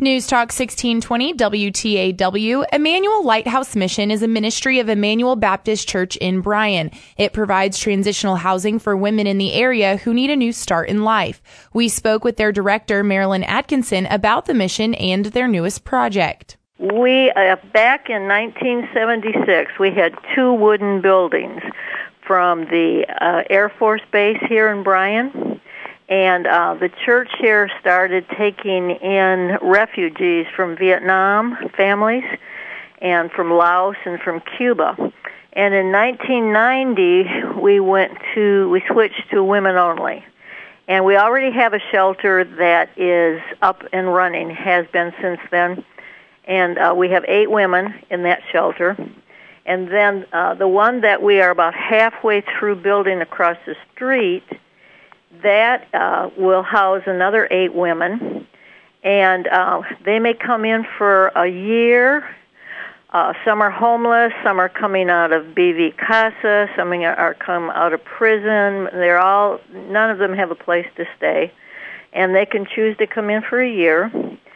News Talk 1620 WTAW. Emmanuel Lighthouse Mission is a ministry of Emmanuel Baptist Church in Bryan. It provides transitional housing for women in the area who need a new start in life. We spoke with their director, Marilyn Atkinson, about the mission and their newest project. Back in 1976, we had 2 wooden buildings from the Air Force Base here in Bryan. And the church here started taking in refugees from Vietnam families and from Laos and from Cuba. And in 1990, we switched to women only. And we already have a shelter that is up and running, has been since then. And we have 8 women in that shelter. And then the one that we are about halfway through building across the street, that will house another 8 women, and they may come in for a year. Some are homeless, some are coming out of BV Casa, some are come out of prison. None of them have a place to stay, and they can choose to come in for a year.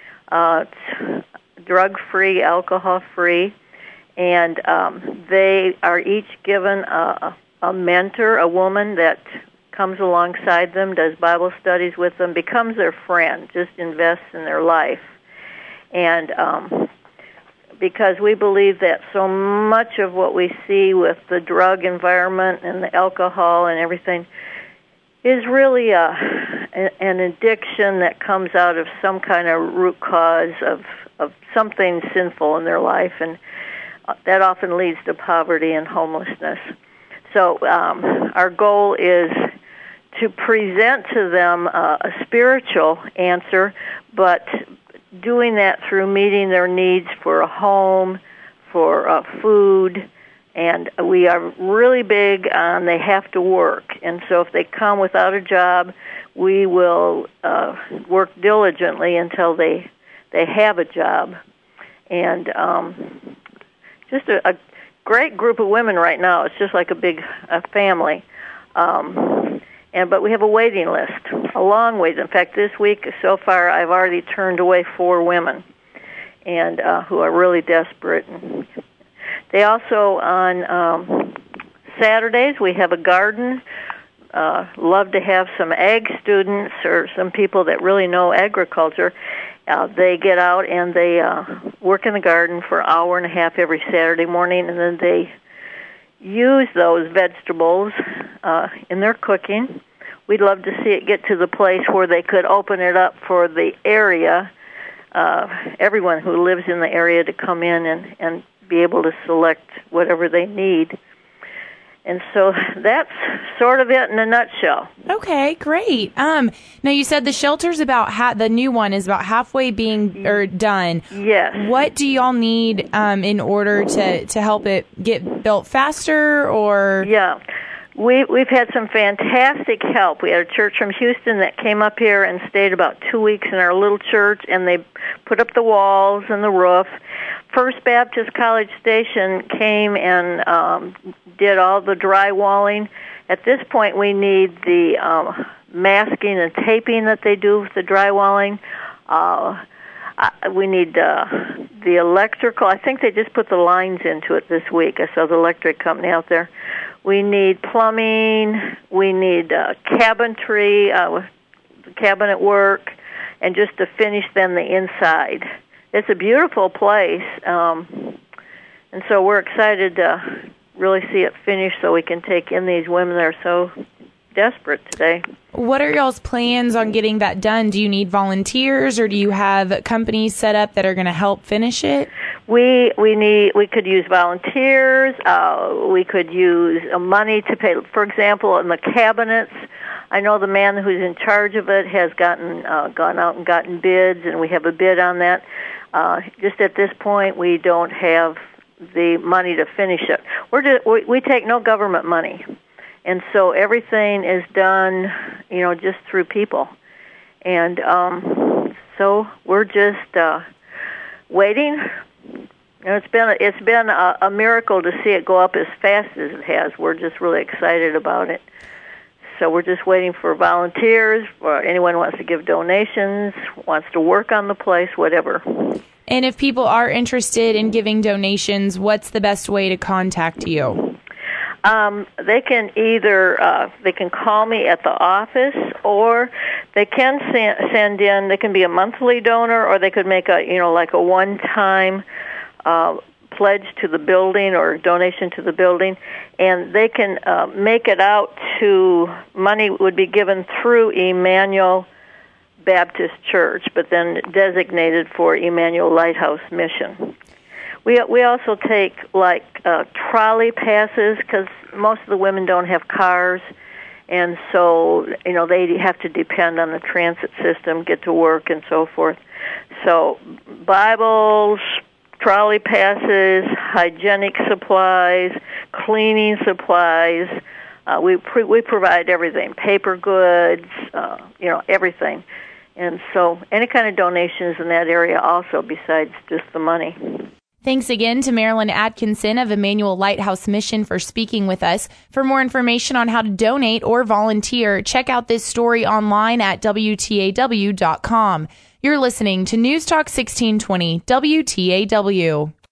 It's drug-free, alcohol-free, and they are each given a mentor, a woman that comes alongside them, does Bible studies with them, becomes their friend, just invests in their life. And because we believe that so much of what we see with the drug environment and the alcohol and everything is really an addiction that comes out of some kind of root cause of something sinful in their life, and that often leads to poverty and homelessness. So our goal is to present to them a spiritual answer, but doing that through meeting their needs for a home, for food, and we are really big on they have to work. And so if they come without a job, we will work diligently until they have a job. And just a great group of women right now. It's just like a big family. But we have a waiting list, a long wait. In fact, this week so far, I've already turned away 4 women, and who are really desperate. They also on Saturdays we have a garden. Love to have some ag students or some people that really know agriculture. They get out and they work in the garden for an hour and a half every Saturday morning, and then they use those vegetables in their cooking. We'd love to see it get to the place where they could open it up for the area, everyone who lives in the area to come in and be able to select whatever they need. And so that's sort of it in a nutshell. Okay, great. Now you said the shelter's about the new one is about halfway being done. Yes. What do y'all need in order to help it get built faster, or? Yeah. We've had some fantastic help. We had a church from Houston that came up here and stayed about 2 weeks in our little church, and they put up the walls and the roof. First Baptist College Station came and did all the drywalling. At this point, we need the masking and taping that they do with the drywalling. We need the electrical. I think they just put the lines into it this week. I saw the electric company out there. We need plumbing. We need cabinetry, cabinet work, and just to finish then the inside. It's a beautiful place, and so we're excited to really see it finished so we can take in these women that are so desperate today. What are y'all's plans on getting that done? Do you need volunteers, or do you have companies set up that are going to help finish it? We could use volunteers. We could use money to pay. For example, in the cabinets, I know the man who's in charge of it has gone out and gotten bids, and we have a bid on that. Just at this point, we don't have the money to finish it. We take no government money. And so everything is done, just through people. And so we're just waiting. It's been a miracle to see it go up as fast as it has. We're just really excited about it. so we're just waiting for volunteers, or anyone who wants to give donations, wants to work on the place, whatever. And if people are interested in giving donations, what's the best way to contact you? They can either they can call me at the office, or they can send in. They can be a monthly donor, or they could make a like a one-time pledge to the building or donation to the building, and they can make it out to money would be given through Emmanuel Baptist Church, but then designated for Emmanuel Lighthouse Mission. We also take trolley passes, because most of the women don't have cars, and so they have to depend on the transit system, get to work, and so forth. So Bibles, trolley passes, hygienic supplies, cleaning supplies. We provide everything, paper goods, everything. And so any kind of donations in that area also, besides just the money. Thanks again to Marilyn Atkinson of Emmanuel Lighthouse Mission for speaking with us. For more information on how to donate or volunteer, check out this story online at WTAW.com. You're listening to News Talk 1620 WTAW.